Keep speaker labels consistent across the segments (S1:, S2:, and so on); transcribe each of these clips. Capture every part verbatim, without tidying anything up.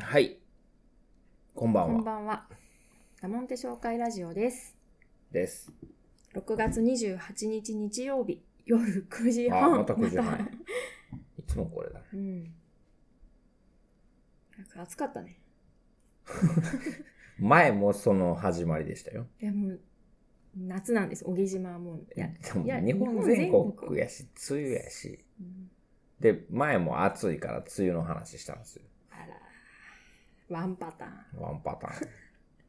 S1: はい。こんばんは。
S2: こんばんは。ダモンテ紹介ラジオです。
S1: です。
S2: ろくがつにじゅうはちにち日曜日、夜くじはん。
S1: あ、またくじはん。ま、いつもこれだね。
S2: うん。なんか暑かったね。
S1: 前もその始まりでしたよ。
S2: いやもう、夏なんです。小木島はもう。いや、
S1: でも日本全国やし、梅雨やし。うん、で、前も暑いから梅雨の話したんですよ。
S2: あら。ワンパターン。
S1: ワンパターン。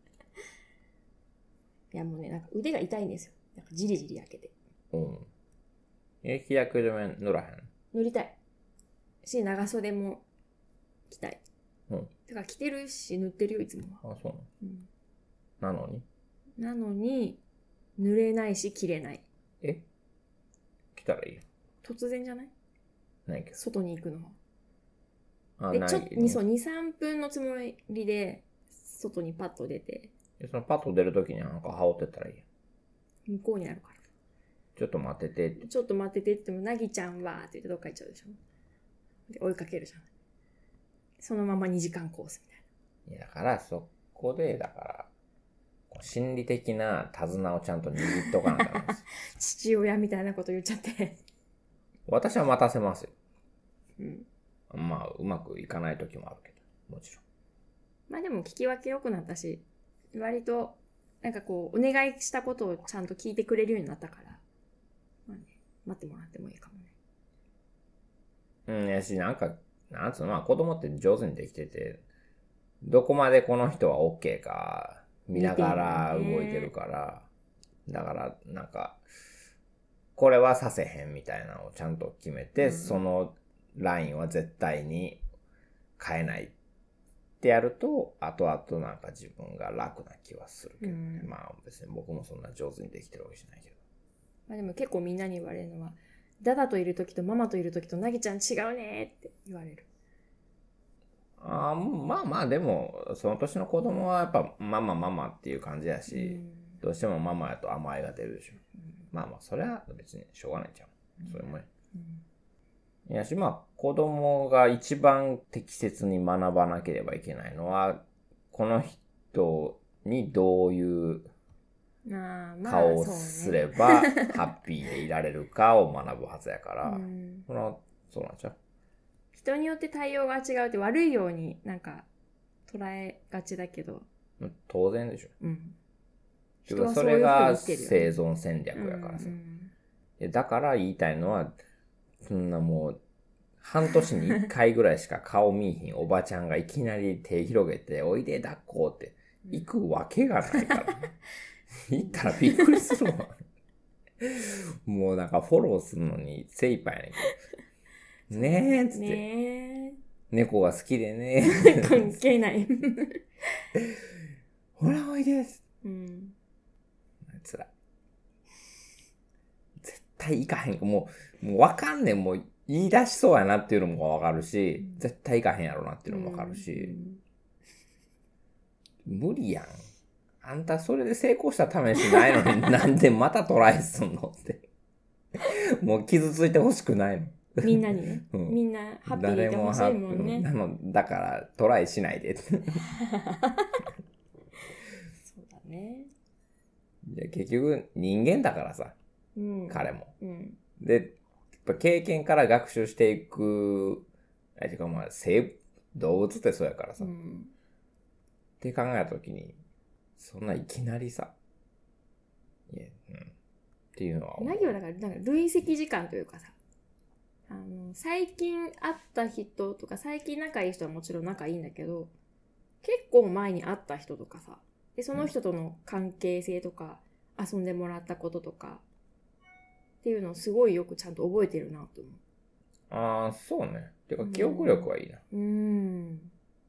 S2: いやもうね、なんか腕が痛いんですよ。なんかじりじり焼けて。
S1: うん。え、日焼け止め塗らへん？
S2: 塗りたい。し、長袖も着たい。
S1: うん。
S2: だから着てるし、塗ってるよ、いつも
S1: は。あ、そうなの？
S2: うん。
S1: なのに
S2: なのに、濡れないし、着れない。
S1: え？着たらいいよ。
S2: 突然じゃない？
S1: ないけど。
S2: 外に行くのは。
S1: あ、
S2: で、
S1: ない。
S2: ちょっと、そう、に、さんぷんのつもりで、外にパッと出て。
S1: で、そのパッと出るときになんか羽織ってたらいいよ。
S2: 向こうにあるから。
S1: ちょっと待ってて。
S2: ちょっと待っててって言っても、なぎちゃんはって言ってどっか行っちゃうでしょ。で、追いかけるじゃん。そのままにじかんコースみたい
S1: な。いや、だから、そこで、だから、心理的な手綱をちゃんと握っとかなきゃなんです。
S2: 父親みたいなこと言っちゃって。
S1: 私は待たせますよ。
S2: うん。
S1: まあ、うまくいかない時もあるけど、もちろん。
S2: まあでも聞き分け良くなったし、割と、なんかこう、お願いしたことをちゃんと聞いてくれるようになったから、まあね、待ってもらってもいいかもね。
S1: うん、やし、なんか、なんつうの、まあ子供って上手にできてて、どこまでこの人は OK か見ながら動いてるから、だから、なんか、これはさせへんみたいなのをちゃんと決めて、うん、そのラインは絶対に変えないってやると、後々なんか自分が楽な気はするけどね。うん、まあ別に僕もそんな上手にできてるわけじゃないけど。
S2: まあでも結構みんなに言われるのは、ダダといるときとママといるときとなぎちゃん違うねって言われる。
S1: あまあまあでも、その年の子供はやっぱママママっていう感じやし、うん、どうしてもママやと甘えが出るでしょ。うん、まあまあ、それは別にしょうがないじゃん。うん、それもね。うん、いやし、まあ、子供が一番適切に学ばなければいけないのは、この人にどういう顔をすれば、ハッピーでいられるかを学ぶはずやから、うん、そのそうなんちゃう？
S2: 人によって対応が違うって悪いようになんか捉えがちだけど。
S1: 当然でしょ。
S2: うん。
S1: 人はそれが生存戦略やからさ。うんうん、だから言いたいのは、そんなもう、半年に一回ぐらいしか顔見えひんおばちゃんがいきなり手広げて、おいで抱っこって行くわけがないから、ね。行ったらびっくりするわ。もうなんかフォローするのに精一杯やねんけど。ねえーっつって。ね猫が好きでね。
S2: 関係ない。
S1: ほらおいで。うん。つらい。絶対行かへん。もう、もうわかんねん。もう言い出しそうやなっていうのもわかるし、うん、絶対行かへんやろなっていうのもわかるし、うん、無理やん。あんたそれで成功したためしないのになんでまたトライすんのって。もう傷ついてほしくないの。
S2: みんなにね、うん、みんなハッピーでいてほしいもんね。
S1: なのだからトライしないで。そう
S2: だね。
S1: いや結局人間だからさ、うん、彼も、うん。で、やっぱ経験から学習していく、あれかまあ生動物ってそうやからさ、うん、って考えたときに、そんないきなりさ、いや、うん、っていうのは。
S2: 何をだからなんか累積時間というかさ。あの最近会った人とか最近仲いい人はもちろん仲いいんだけど結構前に会った人とかさでその人との関係性とか、うん、遊んでもらったこととかっていうのをすごいよくちゃんと覚えてるなと思う。
S1: ああそうね。てか記憶力はいいな。
S2: うん。うん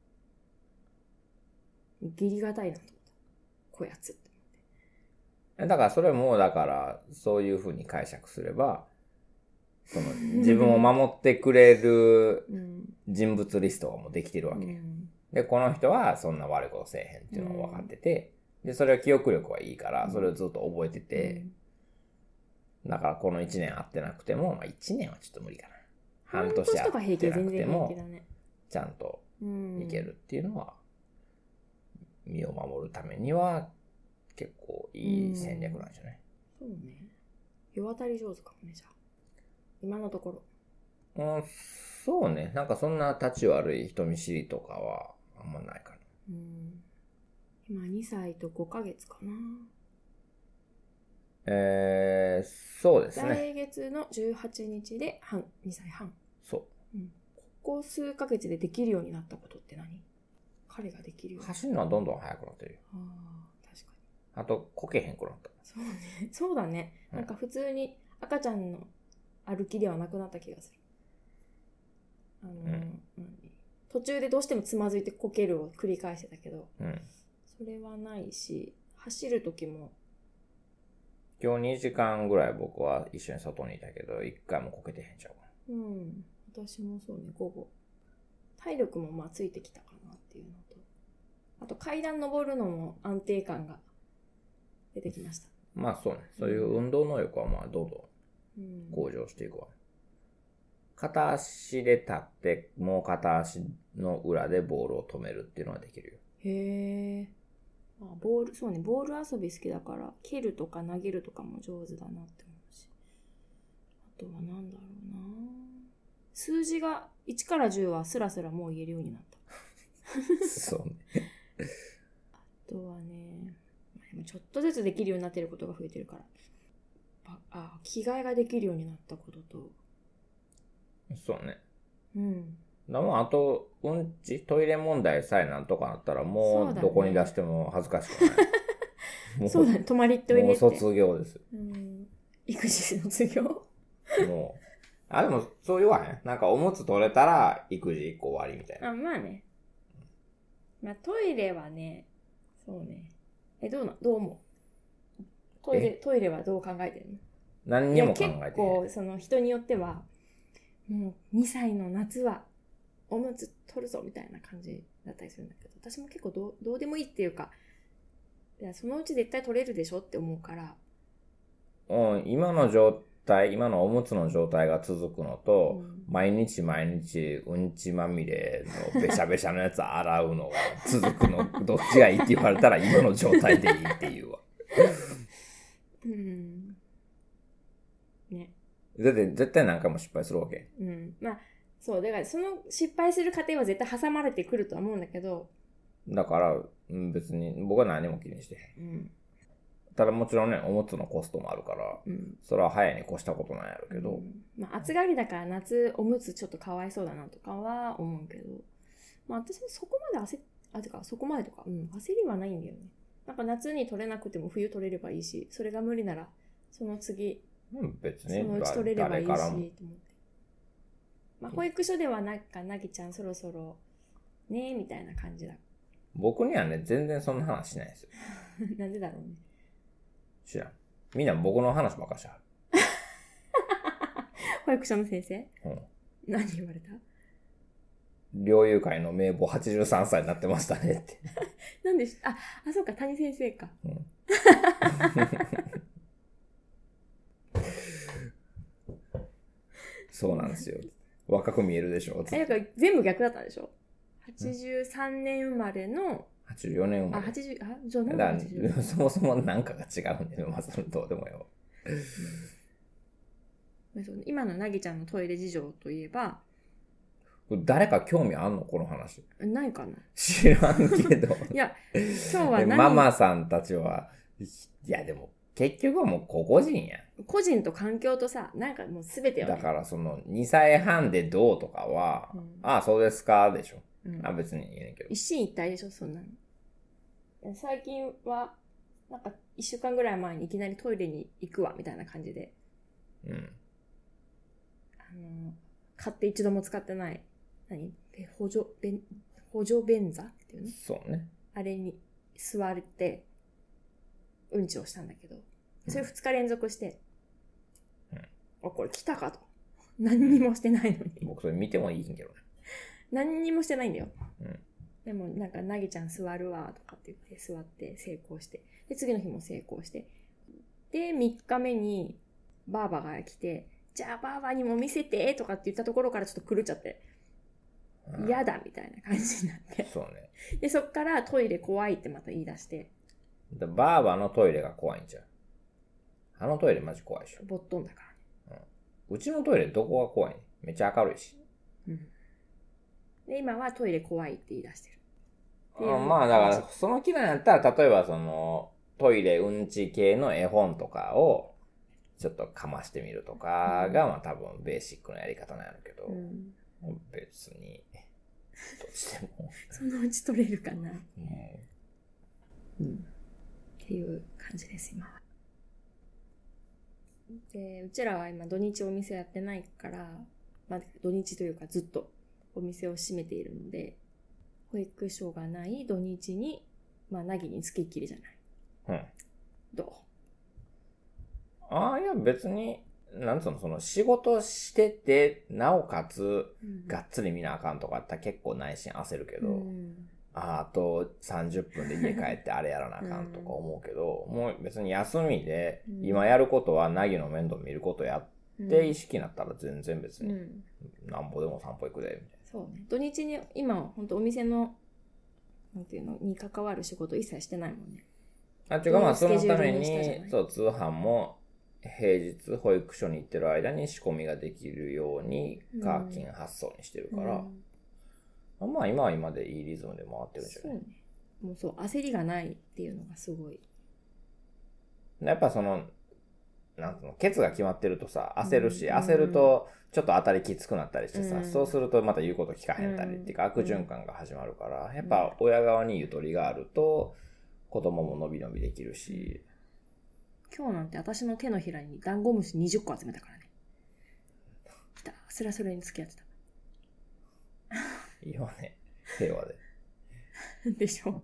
S2: ギリがたいなと思った。こやつって
S1: 思って。だからそれもだからそういう風に解釈すれば。その自分を守ってくれる人物リストがもうできてるわけ、うん、でこの人はそんな悪いことせえへんっていうのが分かってて、うん、でそれは記憶力はいいからそれをずっと覚えてて、うん、だからこのいちねん会ってなくても、まあ、いちねんはちょっと無理かな半年会ってなくてもちゃんといけるっていうのは、身を守るためには結構いい戦略なんじゃない？
S2: そうね。世渡り上手かもね、じゃあ。今のとこ
S1: ろ。うん、そうね。なんかそんな立ち悪い人見知りとかはあんまないかな。
S2: うん。今にさいとごかげつかな。
S1: えー、そうですね。
S2: 来月のじゅうはちにちで半、にさいはん。
S1: そう。
S2: うん。ここ数ヶ月でできるようになったことって何？彼ができるように。
S1: 走るのはどんどん速くなってるよ。
S2: ああ、確かに。
S1: あと、こけへんくなった。
S2: そうね。そうだね。
S1: うん、
S2: なんか普通に赤ちゃんの歩きではなくなった気がする。あの、うん、途中でどうしてもつまずいてこけるを繰り返してたけど、
S1: うん、
S2: それはないし、走るときも、
S1: 今日にじかんぐらい僕は一緒に外にいたけど、一回もこけてへんちゃうか
S2: な。うん。私もそうね、午後。体力もまあついてきたかなっていうのと。あと階段登るのも安定感が出てきました。
S1: まあそうね。そういう運動能力はまあどんどん向上していくわ。うん、片足で立って、もう片足の裏でボールを止めるっていうのはできるよ。
S2: へー。あ、ボール、そうね、ボール遊び好きだから、蹴るとか投げるとかも上手だなって思うし。あとはなんだろうな。数字がいちからじゅうはスラスラもう言えるようになった。
S1: そうね。
S2: あとはね、ちょっとずつできるようになってることが増えてるから。あ、あ、着替えができるようになったことと。
S1: そうね。
S2: うん。
S1: だもうあと、うんち、トイレ問題さえなんとかなったら、もうどこに出しても恥ずかしくない。もう
S2: そうだね、泊まりトイレって。
S1: もう卒業です。
S2: うん。育児卒業
S1: もう。あ、でも、そう言わへん。なんかおむつ取れたら、育児一個終わりみたいな。
S2: あ、まあね。まあトイレはね、そうね。え、どうな、どう思う？トイレ、トイレはどう考えてるの？
S1: 何にも考えてない。
S2: 結構、その人によっては、もうにさいの夏はおむつ取るぞみたいな感じだったりするんだけど、私も結構どう、どうでもいいっていうか、いやそのうち絶対取れるでしょって思うから。
S1: うん、今の状態、今のおむつの状態が続くのと、うん、毎日毎日うんちまみれのべしゃべしゃのやつ洗うのが続くの、どっちがいいって言われたら今の状態でいいって言うわ。
S2: うん。ね。
S1: だって絶対何回も失敗するわけ。
S2: うん。まあ、そう、だからその失敗する過程は絶対挟まれてくるとは思うんだけど。
S1: だから、うん、別に僕は何も気にしてへん。うん。ただもちろんね、おむつのコストもあるから、うん、それは早いに越したことないやろうけど。うん、
S2: まあ、暑がりだから夏おむつちょっとかわいそうだなとかは思うけど、まあ私もそこまで焦っ、あ、てかそこまでとか、うん、焦りはないんだよね。なんか夏に取れなくても冬取れればいいし、それが無理なら、その次、
S1: うん、別に
S2: そのうち取れればいいし、と思って。まあ保育所ではなんか、なぎちゃんそろそろ、ねえ、みたいな感じだ。
S1: 僕にはね、全然そんな話しないですよ。
S2: なんでだろうね。
S1: 知らん。みんな僕の話ばっかしはる。
S2: 保育所の先生？
S1: うん。
S2: 何言われた？
S1: 猟友会の名簿はちじゅうさんさいになってましたねって。
S2: なんでし、あ、あ、そうか、谷先生か。うん。
S1: そうなんですよ。若く見えるでしょ。
S2: え、だから全部逆だったでしょ？はちじゅうさんねん生まれの、
S1: はちじゅうよねん生まれ。
S2: あ、はちじゅう、あ、じゃあなんだはちじゅう。
S1: そもそもなんかが違うんだよ。まあ、それどうでもよ。
S2: 今のなぎちゃんのトイレ事情といえば、
S1: 誰か興味あんのこの話。
S2: ないかな
S1: 知らんけど。
S2: いや、今日は何
S1: ママさんたちは、いやでも、結局はもう個々人や。
S2: 個人と環境とさ、なんかもうすべてよ、
S1: ね。だからその、にさいはんでどうとかは、うん、ああ、そうですか、でしょ。うん、あ別に言えないけど。
S2: 一進一退でしょ、そんなの。最近は、なんか一週間ぐらい前にいきなりトイレに行くわ、みたいな感じで。うん。あの、買って一度も使ってない、何補助、便、補助便座っていうの？
S1: そうね。
S2: あれに座って、うんちをしたんだけど、それふつか連続して、うん、あ、これ来たかと。何にもしてないのに。
S1: 僕それ見てもいいんけどね。
S2: 何にもしてないんだよ。うん、でもなんか、なぎちゃん座るわとかって言って座って成功して。で、次の日も成功して。で、みっかめにばあばが来て、じゃあばあばにも見せてとかって言ったところからちょっと狂っちゃって。 嫌だみたいな感じになって。
S1: そうね。
S2: で、そっからトイレ怖いってまた言い出して。
S1: でバーバのトイレが怖いんじゃん。あのトイレマジ怖いでしょ。
S2: ボットンだから
S1: ね。うん。うちのトイレどこが怖いね。めっちゃ明るいし。
S2: うん。で、今はトイレ怖いって言い出してる。
S1: あまあだから、その気分やったら、例えばその、トイレうんち系の絵本とかを、ちょっとかましてみるとかが、まあ多分ベーシックなやり方なんやろうけど、うん、別に、どうしても。
S2: そのうち取れるかな。ね、うん。っていう感じです、今は。で、うちらは今土日お店やってないから、まあ土日というかずっとお店を閉めているので、保育所がない土日に、まあ、なぎにつきっきりじゃない。うん。どう？
S1: ああ、いや別に、なんつうの、その仕事してて、なおかつ、うん、がっつり見なあかんとかあったら結構内心焦るけど、うん、ああとさんじゅっぷんで家帰ってあれやらなあかんとか思うけど、うん、もう別に休みで、今やることはなぎの面倒見ることやって意識になったら全然別に、なんぼでも散歩行くで、みたいな。
S2: そうね。土日に今本当お店のなんていうのに関わる仕事一切してないもんね。
S1: あ、違う、まあそのために、そう、通販も平日保育所に行ってる間に仕込みができるように、課金発送にしてるから、うん、まあ今は今でいいリズムで回ってるんじゃない？そうね。
S2: もうそう、焦りがないっていうのがすごい。
S1: やっぱその、なんていうの、ケツが決まってるとさ、焦るし、うん、焦ると、ちょっと当たりきつくなったりしてさ、うん、そうするとまた言うこと聞かへんたりっていうか、悪循環が始まるから、やっぱ親側にゆとりがあると、子供も伸び伸びできるし。
S2: 今日なんて私の手のひらにダンゴムシにじゅっこ集めたからね。ひたすらそれに付き合ってた。
S1: いいわね。平和で。
S2: でしょ、うん。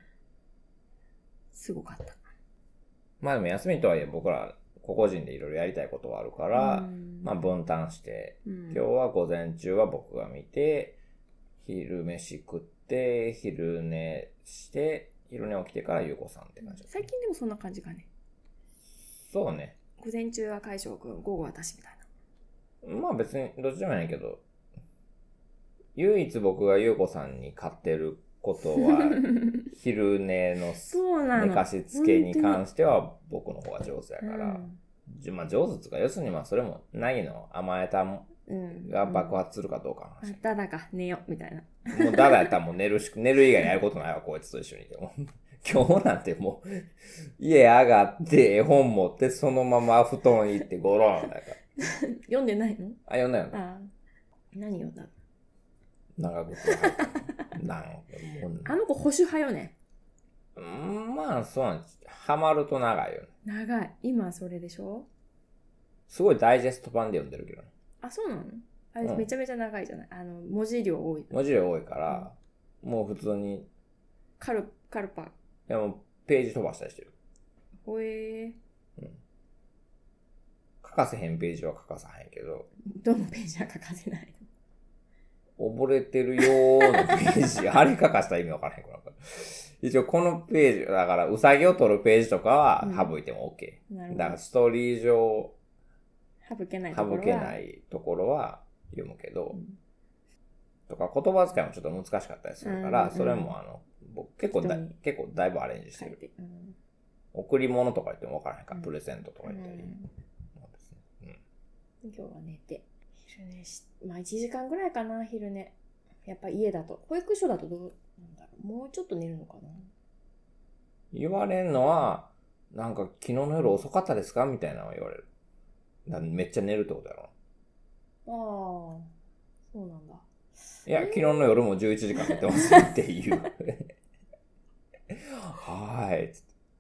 S2: すごかった。
S1: まあでも休みとはいえ僕ら、個々人でいろいろやりたいことはあるから、まあ分担して、うん、今日は午前中は僕が見て、昼飯食って、昼寝して、昼寝起きてからゆうこさんって感じ。
S2: 最近でもそんな感じかね。
S1: そうね。
S2: 午前中は海翔くん、午後は私みたい
S1: な。まあ別にどっちでもないけど、唯一僕がゆうこさんに買ってることは、昼寝の寝かしつけに関しては僕の方が上手やから、うん、まあ上手っていうか、要するにまあそれもないの甘えたもが爆発するかどうかの話。
S2: うんうん、だだか寝よみたいな。
S1: もうだだやったらもう寝るし、寝る以外やることないわ、こいつと一緒にいても。今日なんてもう、家上がって絵本持ってそのまま布団行ってゴロンだから。
S2: 読んでないの？
S1: あ、読んだよ。
S2: ああ、何読んだの？
S1: 長靴が入った。なんか
S2: もうあの子保守派よね。
S1: うん、まあそうなんです。ハマると長いよね。
S2: 長い。今それでしょ？
S1: すごいダイジェスト版で読んでるけどね。
S2: あ、そうなの？あれ、うん、めちゃめちゃ長いじゃない？あの、文字量多い。
S1: 文字量多いから、うん、もう普通に。
S2: カル、カルパ。い
S1: やもうページ飛ばしたりしてる。
S2: ほえー。うん。
S1: 書かせへんページは書かさへんけど。
S2: どのページは書かせない
S1: の？溺れてるよーのページ。あれ書かしたら意味わからへんくなるから。一応このページ、だからうさぎを取るページとかは省いても OK。うん、だからストーリー上、
S2: 省けないところは。
S1: 省けないところは読むけど、うん、とか言葉遣いもちょっと難しかったりするから、うんうん、それもあの、僕結構だ、結構だいぶアレンジしてる。うん、贈り物とか言ってもわからへんから、うん、プレゼントとか言ったり。うん
S2: うん、今日は寝て、昼寝し、まあいちじかんぐらいかな、昼寝。やっぱ家だと。保育所だとどうなんだろう。もうちょっと寝るのかな。
S1: 言われるのは、なんか昨日の夜遅かったですかみたいなのを言われる。だめっちゃ寝るってことやろ。
S2: ああ、そうなんだ。
S1: いや、えー、昨日の夜もじゅういちじかん寝てますっていう。はーい。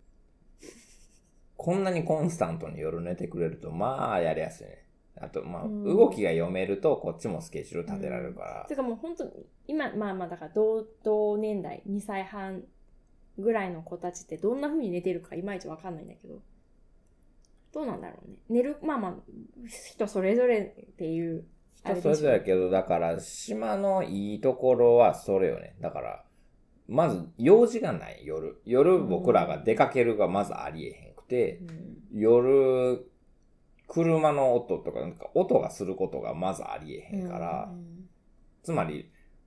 S1: こんなにコンスタントに夜寝てくれると、まあやりやすいね。あと、まあ、動きが読めると、こっちもスケジュール立てられるから。
S2: てかもう本当に、今、まあまあ、だから同、同年代、にさいはんぐらいの子たちってどんな風に寝てるかいまいちわかんないんだけど。どうなんだろうね。寝る、まあまあ、人それぞれっていう。
S1: 人それぞれやけど、だから、島のいいところはそれよね。だから、まず、用事がない、夜。夜僕らが出かけるがまずありえへんくて、うん、夜、車の音とか、なんか音がすることがまずありえへんから、うんうん、つまり、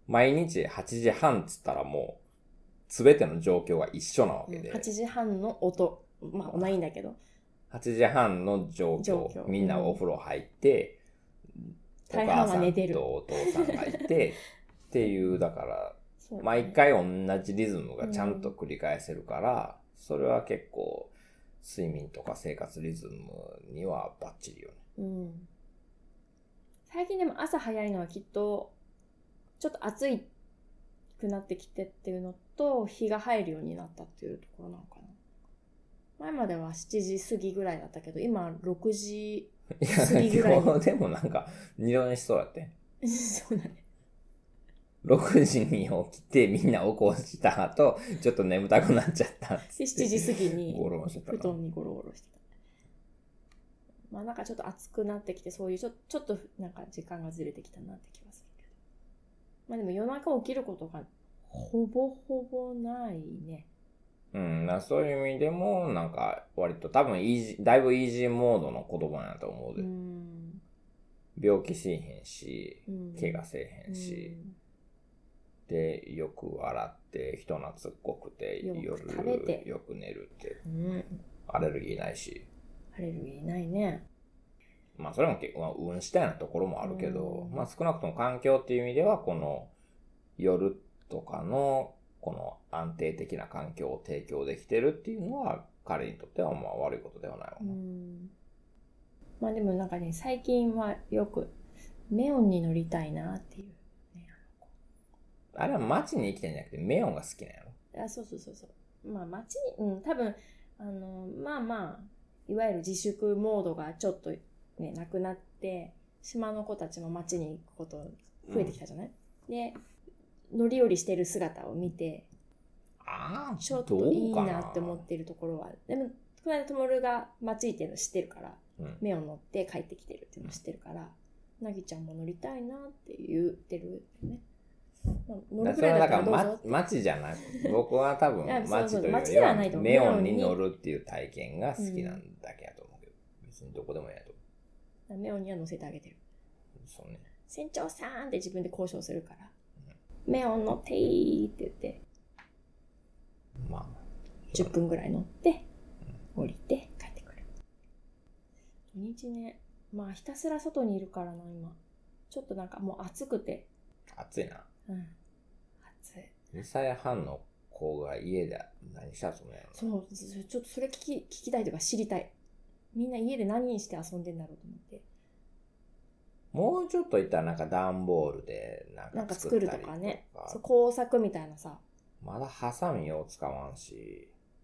S1: 毎日はちじはんっつったらもう、すべての状況が一緒なわけで。
S2: うん、はちじはんの音。まあ、同じんだけど。
S1: はちじはんの状況。状況みんなお風呂入って、うん、お母さんとお父さんがいて、っていう、だから、ね、毎回同じリズムがちゃんと繰り返せるから、うん、それは結構、睡眠とか生活リズムにはバッチリよね。
S2: うん。最近でも朝早いのはきっと、ちょっと暑いくなってきてっていうのと、日が入るようになったっていうところなのかな。前まではしちじ過ぎぐらいだったけど、今ろくじ過ぎぐらい。
S1: いや、今日でもなんか二度寝しそうやって。
S2: そうだね。
S1: ろくじに起きてみんな起こした後、ちょっと眠たくなっちゃったっ。
S2: しちじ過ぎに
S1: ゴロゴロしてた。
S2: 布団にゴロゴロしてた。まあなんかちょっと暑くなってきて、そういうちょちょっとなんか時間がずれてきたなって気がするけど。まあでも夜中起きることがほぼほぼないね。
S1: うん、なそういう意味でも、なんか割と多分イージー、だいぶイージーモードの子供やと思うで。うん、病気しへんし、うん、怪我せえへんし、うん、で、よく笑って、人懐っこくて、
S2: よく食べて、
S1: よく寝るって、
S2: うん、
S1: アレルギーないし。
S2: アレルギーないね。
S1: まあそれも結構、まあ、運したようなところもあるけど、うん、まあ少なくとも環境っていう意味では、この夜とかのこの安定的な環境を提供できてるっていうのは、彼にとってはまあ悪いことではないわな。うん、
S2: まあでもなんかね、最近はよくメオンに乗りたいなっていう、ね。
S1: あれは街に生きてんじゃなくてメオンが好きなの？
S2: あ、そうそうそうそう。まあ街に、うん、多分、あの、まあまあ、いわゆる自粛モードがちょっとね、なくなって、島の子たちも街に行くこと増えてきたじゃない、うん、で、乗り降りしてる姿を見て、
S1: ああ、
S2: ちょっといいなって思ってるところは、でも、この間ともるが街行ってるの知ってるから、うん、目を乗って帰ってきてるっていうの知ってるから、なぎちゃんも乗りたいなって言ってるね。
S1: まあ、乗るくらいだったらどうぞって。街じゃなく、僕は多分街というよりはメオンに乗るっていう体験が好きなんだけやと思うけど、うん、別にどこでもいいやと思
S2: う。メオンには乗せてあげてる。
S1: そうね。
S2: 船長さんって自分で交渉するから。メオン乗っていいって言って、まあ、じゅっぷんぐらい乗って、降りて帰ってくる。土日ね、まあひたすら外にいるからな、今。ちょっとなんかもう暑くて。
S1: 暑いな。
S2: うん。暑い。
S1: にさいはんの子が家で何して遊ぶのやろ。
S2: そう、ちょっとそれ聞き、聞きたいというか知りたい。みんな家で何して遊んでんだろうと思って。
S1: もうちょっといったらなんか段ボールでなんか作ったりとか。
S2: なんか作るとかね。そう工作みたいなさ。
S1: まだハサミを使わんし、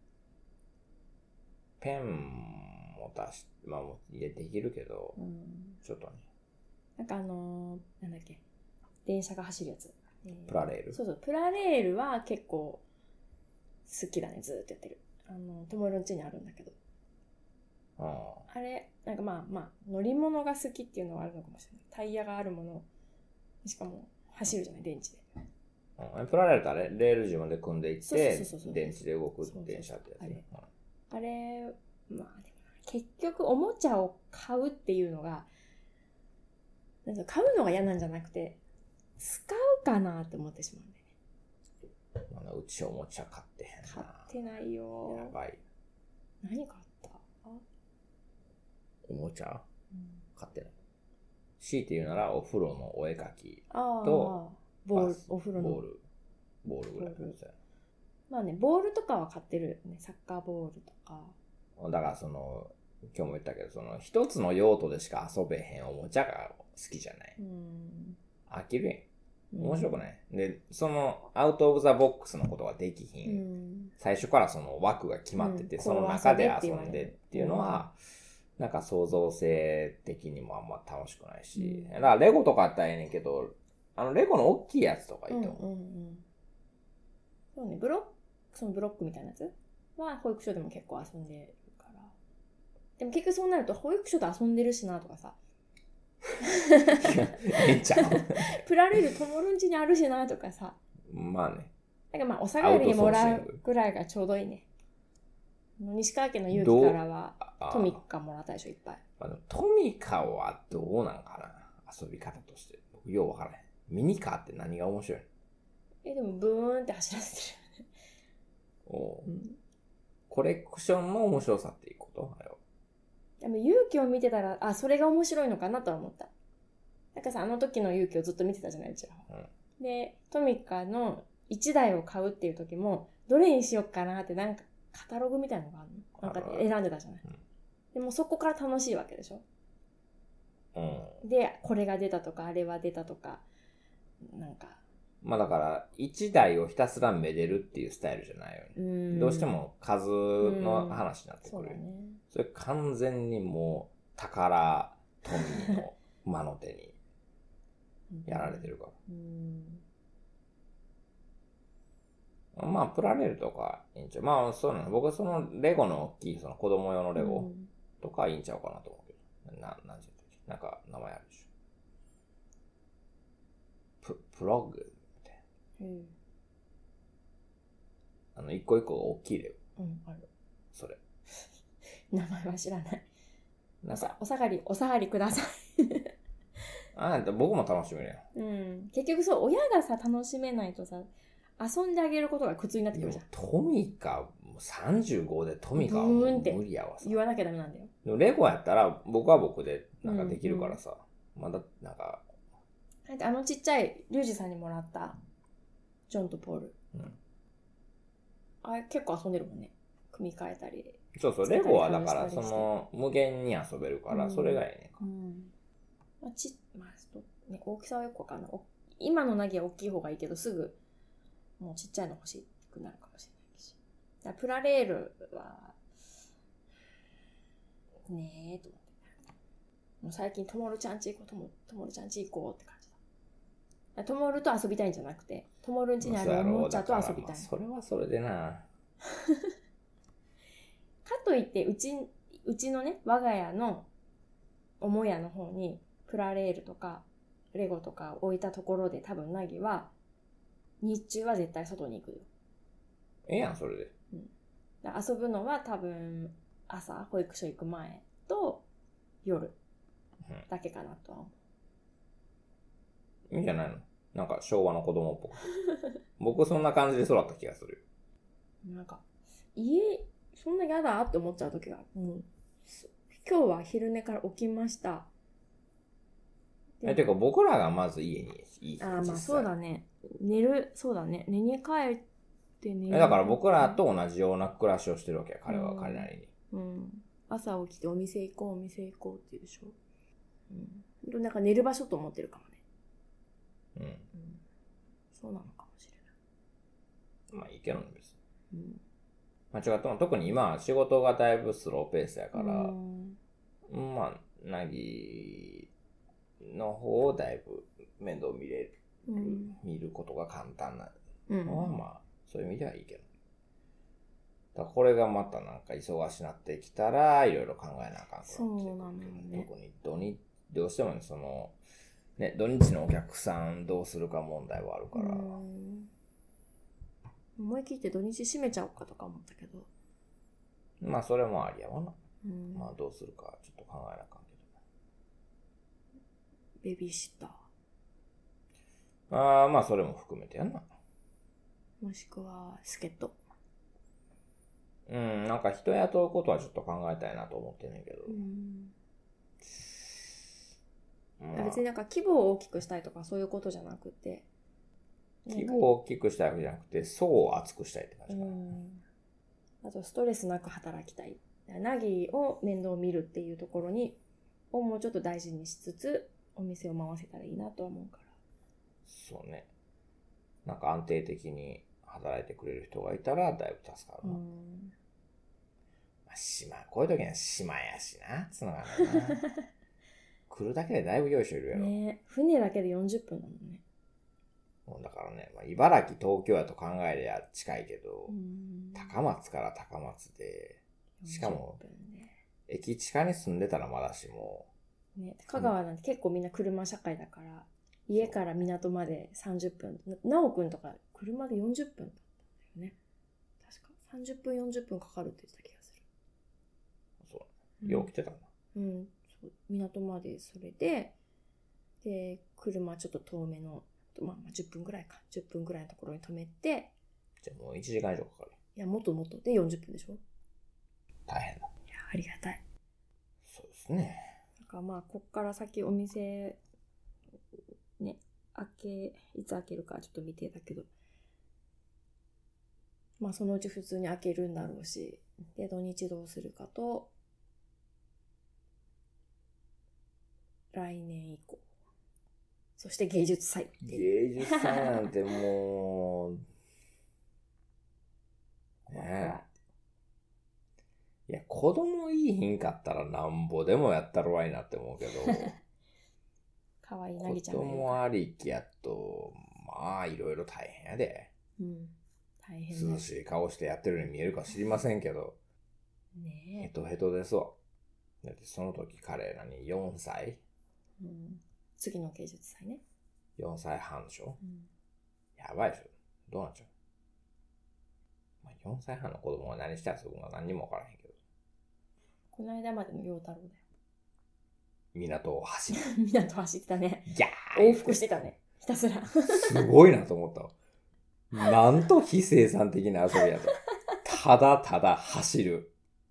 S1: ペンも出し、まあもう入れていけるけど、うん、ちょっとね。
S2: なんかあのー、なんだっけ、電車が走るやつ。
S1: えー、プラレール。
S2: そうそう、プラレールは結構好きだね、ずーっとやってる。あの、友達の家にあるんだけど。ああれ、なんかまあまあ、乗り物が好きっていうのはあるのかもしれない。タイヤがあるもの、しかも走るじゃない、電池で。
S1: うん、プラレールってあれレール自分で組んでいって、電池で動く電車ってやつね。
S2: あれ、まあでも結局おもちゃを買うっていうのが、なんか買うのが嫌なんじゃなくて、使うかなって思ってしまうんだよね。
S1: まだうちおもちゃ買ってへんな。
S2: 買ってないよ。
S1: やばい。
S2: 何買った
S1: おもちゃ、うん、買ってない。強いて言うならお風呂のお絵描きと、
S2: ボール、お風呂の
S1: ボール、ボールぐらいのやつや。
S2: まあね、ボールとかは買ってるね。サッカーボールとか。
S1: だからその、今日も言ったけど、その一つの用途でしか遊べへんおもちゃが好きじゃない。うん、飽きるやん。面白くない、うん、で、そのアウトオブザボックスのことができひん。うん、最初からその枠が決まってて、うん、その中で遊んでっていうのは、うん、なんか創造性的にもあんま楽しくないし。うん、だからレゴとかあったらええねんけど、あのレゴの大きいやつとかいいと思う。うんうんうん、
S2: そうね、ブロック、そのブロックみたいなやつは保育所でも結構遊んでるから。でも結局そうなると保育所で遊んでるしなとかさ。
S1: ええちゃん。
S2: プラレール友の家にあるしなとかさ。
S1: まあね。
S2: だからまあお下がりにもらうぐらいがちょうどいいね。西川家の勇気からはトミカもらったでしょ、いっぱい。
S1: あのトミカはどうなんかな、遊び方として。僕ようわからへん。ミニカーって何が面白い
S2: え、でもブーンって走らせてるよね。
S1: おう、うん、コレクションの面白さっていうことあれは。
S2: でも勇気を見てたら、あ、それが面白いのかなとは思った。なんかさ、あの時の勇気をずっと見てたじゃない、うちらは。うん、で、トミカのいちだいを買うっていう時も、どれにしよっかなってなんかカタログみたいなのがあるの？なんか選んでたじゃない。うん、でもそこから楽しいわけでしょ。うん、で、これが出たとか、あれは出たとか、なんか。
S1: まあだから、いちだいをひたすらめでるっていうスタイルじゃないよね。うん、どうしても数の話になってくる。うん、そうだね。それ完全にもう宝、富の魔の手にやられてるから。うんうん、まあ、プラレールとかいいんちゃう。まあ、そうなの。僕はそのレゴの大きい、その子供用のレゴとかいいんちゃうかなと思うけど。な、なんて言うなんか名前あるでしょ。プ、プログって。うん。あの、一個一個が大きいレゴ。うん、ある。それ。
S2: 名前は知らない。なんか、お下がり、お下がりください。
S1: ああ、僕も楽しめるや
S2: ん。うん。結局そう、親がさ、楽しめないとさ、遊んであげることが苦痛になってくるじゃん。
S1: トミカ、さんじゅうごでトミカは無理やわさ。
S2: 言わなきゃダメなんだよ。
S1: でもレゴやったら僕は僕でなんかできるからさ。うんうん、まだなんか。
S2: あのちっちゃいリュウジさんにもらったジョンとポール。うん、あれ結構遊んでるもんね。組み替えたり。
S1: そうそう、レゴはだからその無限に遊べるから、それがいいね、うんうん。
S2: まあ、ち、まあ、ね、大きさはよくわかんない。今のナギは大きい方がいいけど、すぐもうちっちゃいの欲しくなるかもしれないし。だプラレールは、ねえと思って。もう最近、ともるちゃんち行こう、とも、ともるちゃんち行こうって感じだ。ともると遊びたいんじゃなくて、ともるんちにあるおもちゃと遊びたい。まあ、
S1: それはそれでな。
S2: かといって、うち、うちのね、我が家の母屋の方に、プラレールとか、レゴとか置いたところで多分ナギは、日中は絶対外に行くよ。
S1: ええやん、それで。
S2: うん。遊ぶのは多分、朝、保育所行く前と、夜だけかなとは思
S1: う。いいんじゃないの？なんか昭和の子供っぽく。僕そんな感じで育った気がする。
S2: なんか、家、そんな嫌だって思っちゃう時が、うん、今日は昼寝から起きました。
S1: え、てか僕らがまず家にいい。
S2: ああ、まあそうだね。寝る、そうだね。寝に帰って寝る。
S1: だから僕らと同じような暮らしをしてるわけや、彼は彼なりに。
S2: うん。朝起きてお店行こう、お店行こうって言うでしょ。うん。なんか寝る場所と思ってるかもね。うん。うん、そうなのかもしれない。
S1: まあいいけどね、別に。うん。間違っても、特に今は仕事がだいぶスローペースやから、うん、まあ、なぎの方をだいぶ面倒見れる、うん、見ることが簡単なのは、うん、まあ、そういう意味ではいいけど。だからこれがまたなんか忙しなってきたら、いろいろ考えなあかんくなってくる。
S2: そうなのね。
S1: 特に土日、どうしてもね、その、ね、土日のお客さんどうするか問題はあるから。うん
S2: 思い切って土日閉めちゃおうかとか思ったけど。
S1: まあそれもありやわな。うん、まあどうするかちょっと考えなあかんけ
S2: ど。ベビーシッタ
S1: ー。ああ、まあそれも含めてやんな。
S2: もしくは助っ人。
S1: うん、なんか人雇うことはちょっと考えたいなと思ってんねんけど。
S2: うんまあ、別になんか規模を大きくしたいとかそういうことじゃなくて。
S1: 規模を大きくしたいわけじゃなくて、層を厚くしたいって感じかな。うん
S2: あと、ストレスなく働きたい。ナギを面倒見るっていうところに、をもうちょっと大事にしつつ、お店を回せたらいいなと思うから。
S1: そうね。なんか安定的に働いてくれる人がいたら、だいぶ助かるな。うんまあ、島、こういう時には島やしな、つのがな。来るだけでだいぶ用意してるやろ。
S2: ね船だけでよんじゅっぷんだもんね。
S1: だからね、まあ、茨城、東京やと考えりゃ近いけど、高松から高松で、しかも、駅地下に住んでたらまだしも、
S2: ね、香川なんて結構みんな車社会だから、家から港までさんじゅっぷん、なおくんとか車でよんじゅっぷんだったんだよね。確かさんじゅっぷんよんじゅっぷんかかるって言ってた気がする。
S1: そう。よう来てたんだ。
S2: うん、うん、そう。港までそれで、で、車ちょっと遠めのとまあまあじゅっぷんぐらいか。じゅっぷんぐらいのところに止めて。
S1: じゃあもういちじかん以上かかる。
S2: いや、もっともっと。で、よんじゅっぷんでしょ。
S1: 大変だ。
S2: いや、ありがたい。
S1: そうですね。
S2: なんかまあ、こっから先お店、ね、開け、いつ開けるかちょっと未定だけど。まあ、そのうち普通に開けるんだろうし。で、土日どうするかと、来年以降。そして芸術祭。
S1: 芸術祭なんてもう、ねえ。いや、子供いいひんかったらなんぼでもやったろわいなって思うけど、
S2: かわいいなぎちゃん
S1: 子
S2: がいるから。
S1: 供ありきやと、まあいろいろ大変やで。
S2: うん。大変だ。
S1: 涼しい顔してやってるように見えるか知りませんけど、
S2: ね
S1: ヘトヘトですわ。だってその時彼らによんさい
S2: え。うん。次の芸術祭ね。
S1: よんさいはんでしょ、
S2: うん、
S1: やばいでしょ。どうなっちゃう、まあ、よんさいはんの子供が何したらするのか何にもわからへんけど。
S2: この間までの陽太郎だよ。
S1: 港を走る。
S2: 港走ってたね。
S1: ギャー
S2: 往復してたね。ひたすら。
S1: すごいなと思ったわ。なんと非生産的な遊びやと。ただただ走る。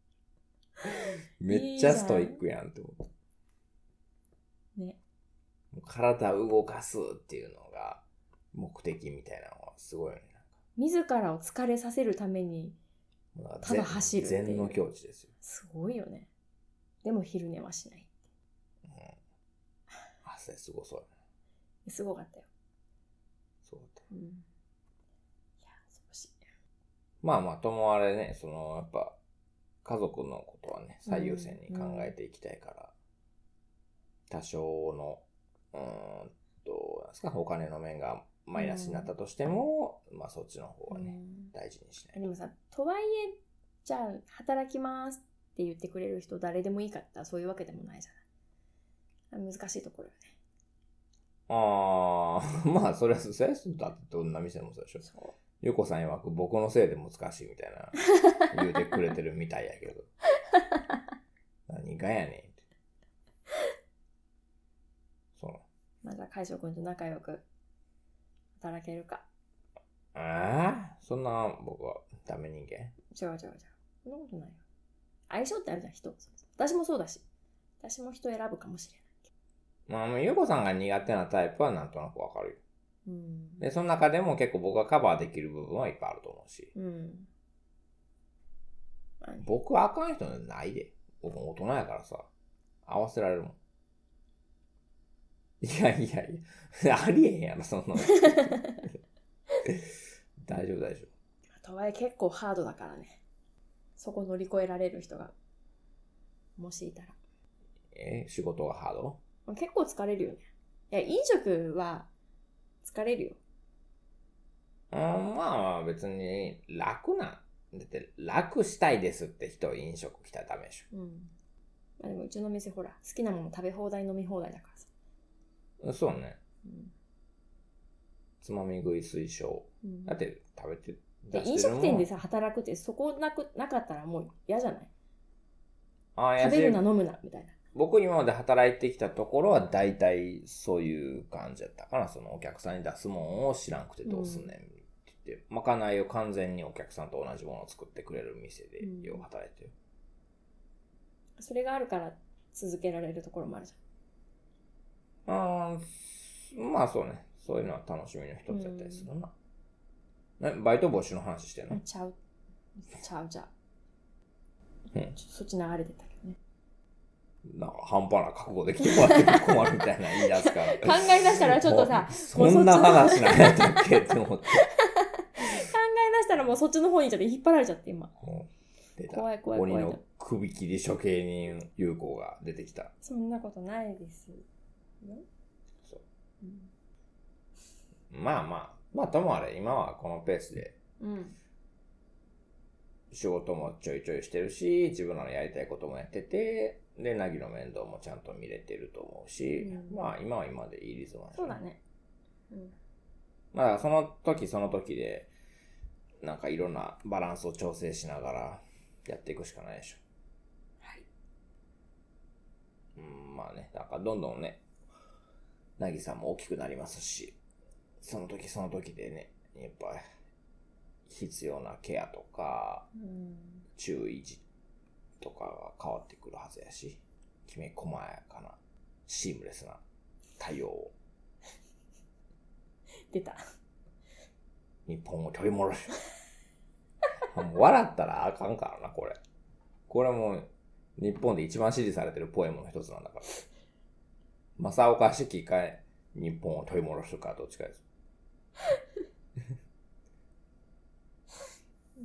S1: めっちゃストイックやんって思った。
S2: ね。
S1: 体を動かすっていうのが目的みたいなのはすごいよね。
S2: 自らを疲れさせるためにただ走るっていう。
S1: 禅の境地ですよ。
S2: すごいよね。でも昼寝はしない。
S1: うん。汗すごそうや
S2: な。すごかったよ。
S1: そうだった。
S2: うん。いや、恐ろしい。
S1: まあまあ、ともあれね、その、やっぱ、家族のことはね、最優先に考えていきたいから、うんうん、多少の、うーんと、なんですか、お金の面がマイナスになったとしても、うん、まあそっちの方はね、うん、大事にしない。
S2: でもさ、とはいえ、じゃあ、働きますって言ってくれる人誰でもいいかって言ったらそういうわけでもないじゃない。難しいところよね。
S1: ああ、まあ、それは、それは、だってどんな店もそうでしょ。そう。ゆこさん曰く僕のせいで難しいみたいな、言うてくれてるみたいやけど。何がやねんって。そう。
S2: まあ、じゃあ、海翔くんと仲良く働けるか。
S1: ああ、そんな僕はダメ人間？
S2: 違う違う違う。そんなことないよ。相性ってあるじゃん、人。私もそうだし。私も人選ぶかもしれない。
S1: まあ、ゆうこさんが苦手なタイプはなんとなくわかるよ。
S2: うん、
S1: で、その中でも結構僕がカバーできる部分はいっぱいあると思うし。うん、僕はあかん人ないで。僕も大人やからさ。合わせられるもん。いやいやいや、ありえへんやろ、そんなの。大丈夫大丈夫。
S2: とはいえ結構ハードだからね。そこ乗り越えられる人が、もしいたら。
S1: えー、仕事がハード？
S2: 結構疲れるよね。いや、飲食は疲れるよ。
S1: うん、まあ別に楽な。だって楽したいですって人は飲食来たらダメでしょ。うん。
S2: まあ、でもうちの店ほら、好きなもの食べ放題飲み放題だから
S1: さ。そうね。うん、つまみ食い推奨。うん、だって食べて
S2: 出してる飲食店でさ、働くってそこなくなかったらもう嫌じゃない？あ、食べるな飲むなみたいな。
S1: 僕今まで働いてきたところは大体そういう感じだったかな。そのお客さんに出すもんを知らんくてどうすんねんって言って、うん、まかないを完全にお客さんと同じものを作ってくれる店でよう働いてる、
S2: うん。それがあるから続けられるところもあるじ
S1: ゃん。あー、まあそうね。そういうのは楽しみの一つだったりするな。うん、バイト募集の話してんの？
S2: ちゃう。ちゃうじゃ
S1: う。うん。
S2: そっち流れてたけどね。
S1: なんか半端な覚悟できてもらって困るみたいな言い出すから。
S2: 考え出したらちょっとさ、
S1: そんな話なんやったっけって思って。考
S2: え出したらもうそっちの方にちょっと引っ張られちゃって今。
S1: 出た。
S2: 怖い怖い怖い。
S1: 鬼の首切り処刑人有効が出てきた。
S2: そんなことないですよ。
S1: そう。うん、まあまあ、まあともあれ、今はこのペースで。うん。仕事もちょいちょいしてるし、自分らのやりたいこともやってて、で、なぎの面倒もちゃんと見れてると思うし、うん、まあ今は今でいいリズムなんで
S2: しょうね。そうだね。
S1: うん。まあその時その時で、なんかいろんなバランスを調整しながらやっていくしかないでしょ。はい。うん、まあね、なんかどんどんね、なぎさんも大きくなりますし、 その時その時でね、やっぱ必要なケアとか、うん、注意とかが変わってくるはずやし、きめ細やかなシームレスな対応を
S2: 出た
S1: 日本を取り戻しもう笑ったらあかんからな、これこれも日本で一番支持されてるポエムの一つなんだから。正岡子規か日本を取り戻すかどっちかです
S2: うん、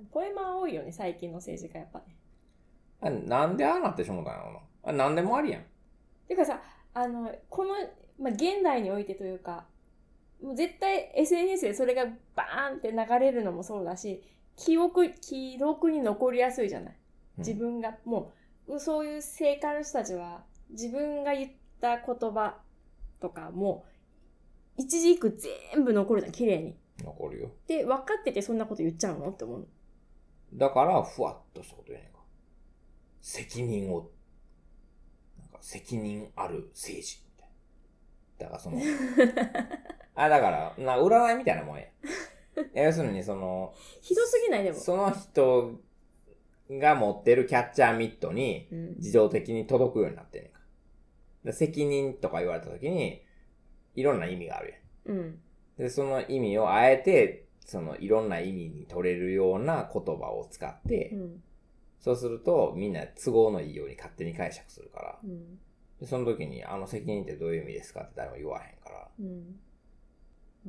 S2: ポエマー多いよね、最近の政治家やっぱね。
S1: あ、なんでああなってしもうたんやろな。あ、なんでもありやん。
S2: てかさ、あの、この、まあ、現代においてというか、もう絶対 エスエヌエス でそれがバーンって流れるのもそうだし、記憶、記録に残りやすいじゃない。自分が、うん、もう、そういう政界の人たちは、自分が言った言葉とかも、一字一句全部残るじゃん、綺麗に。
S1: 残るよ。
S2: で、分かっててそんなこと言っちゃうのって思うの。
S1: だから、ふわっとしたこと言うねんか。責任を、なんか責任ある政治みたいな。だからその、あ、だから、な、占いみたいなもんや。要するにその、
S2: ひどすぎないでも。
S1: その人が持ってるキャッチャーミットに自動的に届くようになってんねんか。で責任とか言われたときに、いろんな意味があるやん。うん。で、その意味をあえて、そのいろんな意味に取れるような言葉を使って、うん、そうするとみんな都合のいいように勝手に解釈するから、うん、でその時にあの責任ってどういう意味ですかって誰も言わへんから、うんうん、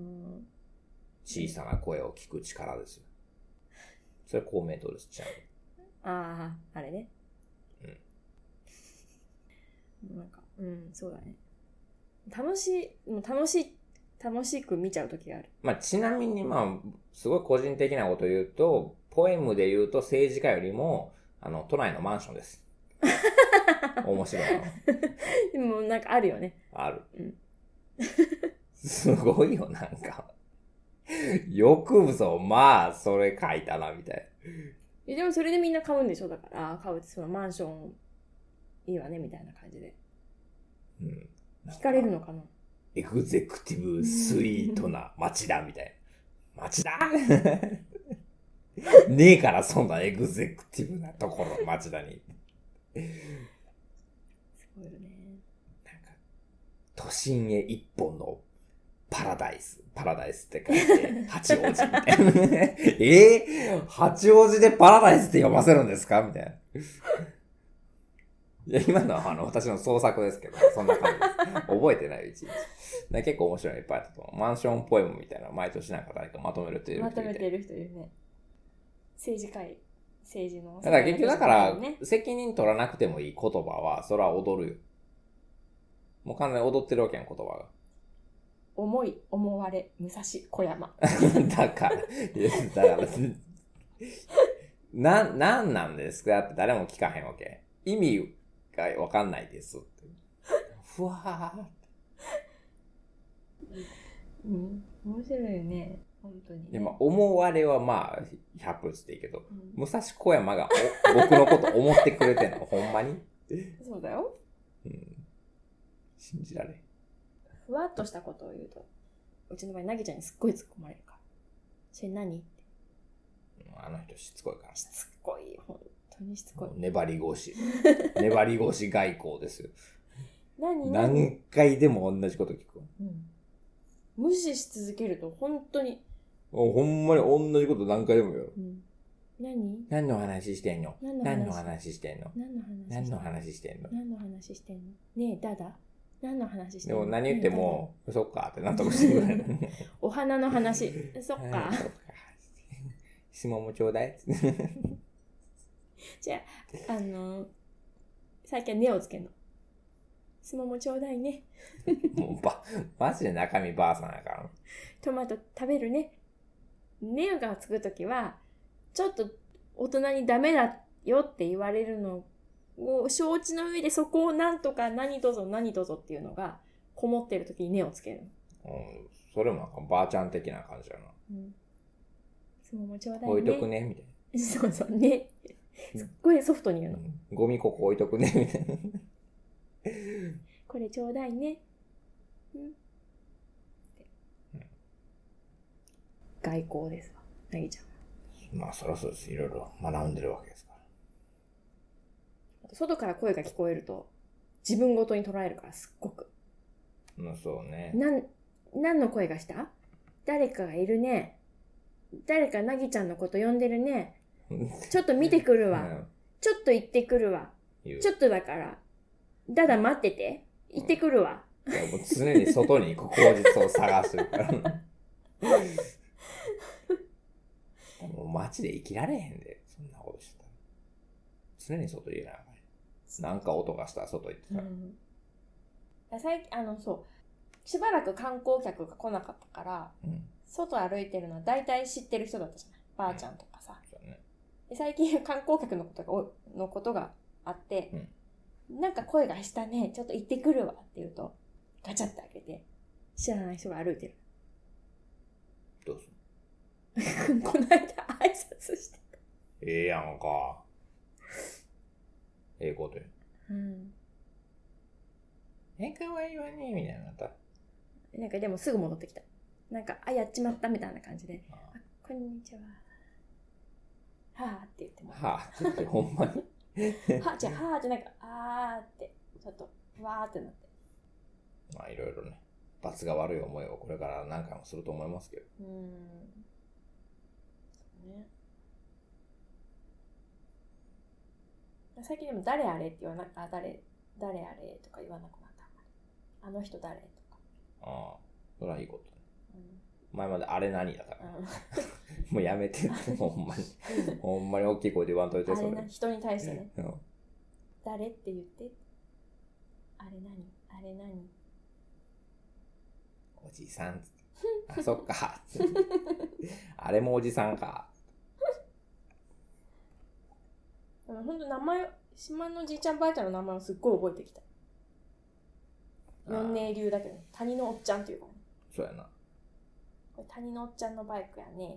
S1: 小さな声を聞く力ですよ。それ公明党です、ちな
S2: みに。ああ、あれね。うん。なんか、うん、そうだね。楽しい、楽しい、楽しく見ちゃう時がある。
S1: まあ、ちなみに、まあ、すごい個人的なこと言うと、ポエムで言うと政治家よりも、あの、都内のマンションです。面白いの。
S2: でも、なんかあるよね。
S1: ある。うん、すごいよ、なんか。よくぞ、まあ、それ書いたな、みたい
S2: な。でも、それでみんな買うんでしょだから、買うって、そのマンション、いいわね、みたいな感じで。うん。聞かれるのかな？
S1: エグゼクティブスイートな街だみたいな。街だねえからそんなエグゼクティブなところ町田に。す
S2: ごいよね。
S1: なんか、都心へ一本のパラダイス。パラダイスって書いて、八王子みたいな。えー、八王子でパラダイスって読ませるんですかみたいな。いや、今のはあの、私の創作ですけど、そんな感じです。覚えてない、いちいち。結構面白いのいっぱいあったと思う。マンションポエムみたいな、毎年なんか誰かまとめるっていう人い
S2: て。まとめてる人いるね。政治界、政治の。
S1: だから結局だから、責任取らなくてもいい言葉は、それは踊るよ。もう完全に踊ってるわけやん、言葉が。
S2: 思い、思われ、武蔵、小山。
S1: だから、だから、な、なんなんですかって誰も聞かへんわけ。意味がわかんないですって。ふわーって。
S2: うん、面白いよね。本当に、ね。
S1: でも、思われはまあ、ひゃく歩つっていいけど、うん、武蔵小山が僕のこと思ってくれてんの、ほんまに
S2: そうだよ。
S1: うん。信じられん。
S2: ふわっとしたことを言うと、うちの場合、なぎちゃんにすっごい突っ込まれるから。それ何って。
S1: あの人しつこいから、ね。
S2: しつこい。本当にしつこい。
S1: 粘り腰。粘り腰外交ですよ。
S2: 何
S1: 何回でも同じこと聞く。うん、
S2: 無視し続けると本当に。
S1: ほんまに同じこと何回でも言う。うん、
S2: 何
S1: 何の話してんの
S2: 何
S1: の話してんの
S2: 何
S1: の話してんの
S2: 何の話してんのねえ、ダダ何の話してん
S1: のでも何言っても、そっかって納得してくれる。
S2: お花の話。そっか。そっか。
S1: 質問もちょうだい。
S2: じゃあ、あのー、最近は根をつけんの。質問もちょうだいね。
S1: もうば、マジで中身ばあさんやから。
S2: トマト食べるね。根がつくときは、ちょっと大人にダメだよって言われるのを承知の上でそこをなんとか何とぞ何とぞっていうのがこもってるときに根をつける。
S1: うん、それもなんかばあちゃん的な感じやな。うん。
S2: 質問もちょうだいね。
S1: 置いとくね、みたい
S2: な。そうそうね。すっごいソフトに言うの。
S1: うん、ゴミここ置いとくね、みたいな。
S2: これちょうだいね。うん。 外交ですわ、なぎちゃん。
S1: まあそりゃそうです。いろいろ学んでるわけですから。
S2: 外から声が聞こえると自分ごとに捉えるから、すっごく。
S1: まあそうね。
S2: なん、何の声がした？誰かがいるね。誰かなぎちゃんのこと呼んでるね。ちょっと見てくるわ。うん、ちょっと行ってくるわ。ちょっとだから。だだ待ってて。行ってくるわ。
S1: うん、いやもう常に外に行く口実を探してるから。もう街で生きられへんで、そんなことしてたら。常に外にいながら。なんか音がしたら外行ってた。うん、
S2: 最近、あの、そう。しばらく観光客が来なかったから、うん、外歩いてるのは大体知ってる人だったじゃない。ばあちゃんとかさ。うんね、で最近観光客のことが、のことがあって、うん、なんか声がしたね。ちょっと行ってくるわって言うと、ガチャって開けて、知らない人が歩いてる。
S1: どうす
S2: るこの間挨拶してた。
S1: ええやんか。ええことや。うん。え、かわいいわね、みたいなった。
S2: なんかでもすぐ戻ってきた。なんか、あ、やっちまったみたいな感じで。ああ、こんにちは。はぁって言っても。
S1: はぁってほんまに。
S2: はぁじゃあ、はぁじゃなんか、あーって、ちょっと、わーってなって。
S1: まあいろいろね、罰が悪い思いをこれから何回もすると思いますけど。うーん。
S2: ね。最近でも誰あれって言わなあ、誰、誰あれとか言わなくなった。あの人誰とか。
S1: ああ、それはいいことね。うん、前まであれ何だから。うん、もうやめて、ほんまに。ほんまに大きい声で言わんといて、
S2: それ。あれな、人に対してね。うん、誰って言って。あれ何あれ何
S1: おじさん。あ、そっか。あれもおじさんか。
S2: ほんと名前、島のじいちゃんばあちゃんの名前をすっごい覚えてきた。四年流だけど、ね、谷のおっちゃんっていうかね。
S1: そうやな。
S2: これ谷のおっちゃんのバイクやね。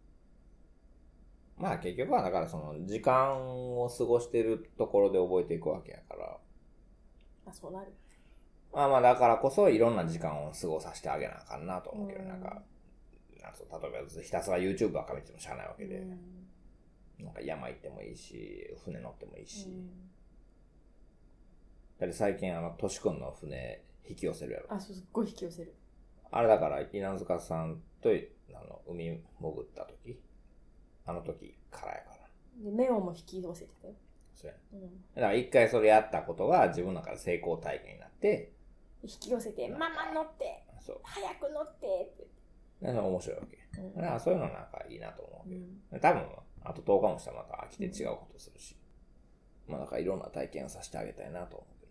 S1: まあ結局はだからその時間を過ごしてるところで覚えていくわけやから。
S2: あ、そうなる。
S1: まあまあだからこそいろんな時間を過ごさせてあげなあかんなと思うけど、なんか、なんつう例えばひたすら YouTube ばっか見てもしゃあないわけで。なんか山行ってもいいし、船乗ってもいいし。うん、だって最近あの、としくんの船引き寄せるやろ。
S2: あ、そう、すっごい引き寄せる。
S1: あれだから、稲塚さんと、あの、海潜った時、あの時からやから。
S2: で、メオも引き寄せてたよ。
S1: そうや。うん。だから一回それやったことが自分の中で成功体験になって、
S2: 引き寄せて、ママ乗って、そう。早く乗ってって。
S1: だから面白いわけ。うん、だからそういうのなんかいいなと思うけど。うん、多分、あととおかもしたらまた飽きて違うことするし。うん、まあなんかいろんな体験をさせてあげたいなと思うけど。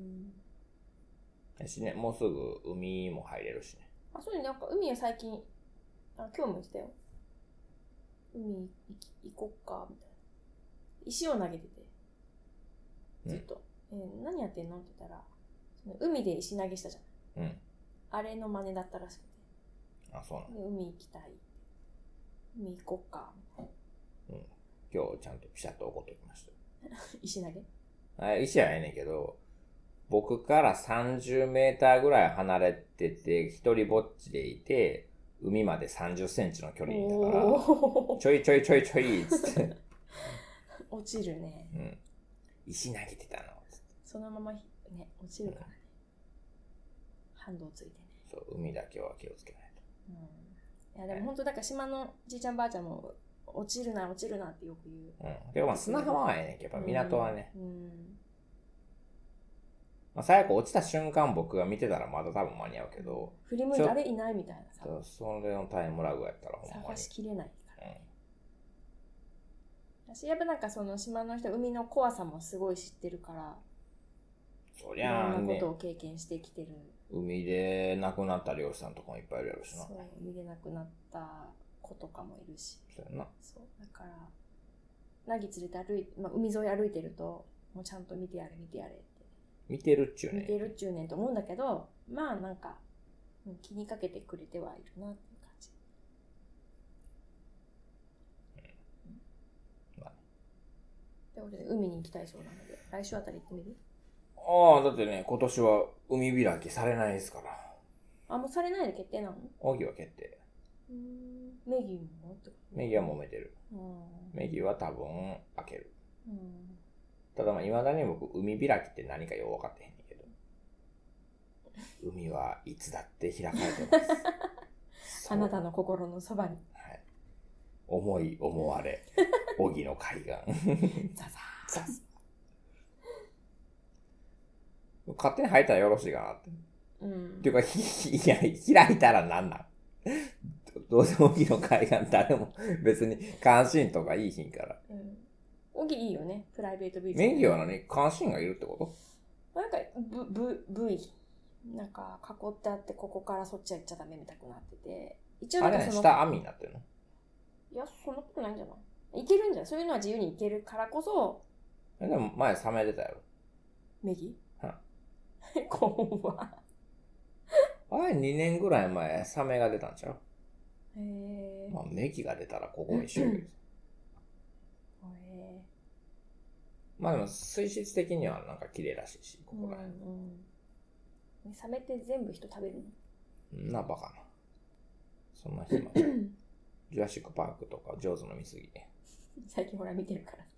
S1: うん。しね、もうすぐ海も入れるしね。
S2: あ、そうね、なんか海は最近、あ、今日も言ってたよ。海行こっか、みたいな。石を投げてて。ずっと。うん、えー、何やってんのって言ったら、その海で石投げしたじゃん。うん。あれの真似だったらしくて。
S1: あ、そうなの。
S2: 海行きたい。海行こっか、みたいな。
S1: うん。今日ちゃんとピシャッと怒っておきました。
S2: 石投げ？
S1: あ、石はええねんけど、僕からさんじゅうメーターぐらい離れてて、一人ぼっちでいて、海までさんじゅっセンチの距離にいたから、ちょいちょいちょいちょいっつって。
S2: 落ちるね。
S1: うん。石投げてたの。
S2: そのままね、落ちるからね。うん、反動ついてね。
S1: そう、海だけは気をつけないと。
S2: うん。いやでも本当だから島のじいちゃんばあちゃんも、落ちるな落ちるなってよく言う。
S1: うん。でもまあ砂浜はええねんけど、やっぱ港はね。うん。うん、まあ、最悪落ちた瞬間僕が見てたらまだ多分間に合うけど。
S2: 振り向いてあれいないみたいなさ。
S1: それのタイムラグやったらほんまに。
S2: 探しきれないから。うん。私やっぱなんかその島の人、海の怖さもすごい知ってるから。
S1: そりゃあね。
S2: いろんなことを経験してきてる。
S1: 海で亡くなった漁師さんとかもいっぱいいるやろしな。
S2: そう、海で亡くなった子とかもいるし。
S1: そうやな。
S2: そう。だから、ナギ連れて歩いて、まあ、海沿い歩いてると、もうちゃんと見てやれ、見てやれって。
S1: 見てるっちゅうねん。
S2: 見てるっちゅうねんと思うんだけど、まあなんか、気にかけてくれてはいるなっていう感じ。うん。まあ。で、俺、海に行きたいそうなので、来週あたり行ってみる？
S1: ああ、だってね、今年は海開きされないですから。
S2: あ、もうされないで決定なの？
S1: 奥義は決定。
S2: うーん。 メギもってこと？
S1: メギは揉めてる。
S2: うん、
S1: メギは多分開ける。
S2: うん、
S1: ただまあ、未だに僕、海開きって何かよう分かってへんねんけど。海はいつだって開かれてます。
S2: あなたの心のそばに。
S1: はい。思い思われ、荻の海岸。
S2: ザザ
S1: ザザ勝手に入ったらよろしいかなって。うん。っていうか、いや、開いたらなんなんどうせ荻の海岸誰も別に関心とかいいひんから。
S2: うん。荻いいよね、プライベートビーチ。
S1: メギは何？関心がいるってこと？
S2: なんか、ぶ、ぶ、部位。なんか、囲ってあって、ここからそっちは行っちゃダメみたくなってて。一応なんかその。あれね、下網になってるの？いや、そんなことないんじゃない？いけるんじゃない？そういうのは自由にいけるからこそ。
S1: でも前サメ出たよ。
S2: メギ？
S1: はん。
S2: 怖っ。
S1: あれにねんぐらい前サメが出たんちゃう？
S2: へー。
S1: まあメギが出たらここにしようよ。へ
S2: ー。
S1: まあでも水質的にはなんか綺麗らしいし、ここら辺。
S2: うんうん、サメって全部人食べるの？
S1: な、バカな。そんな暇ジュラシックパークとかジョーズの見過ぎ。
S2: 最近ほら見てるからさ。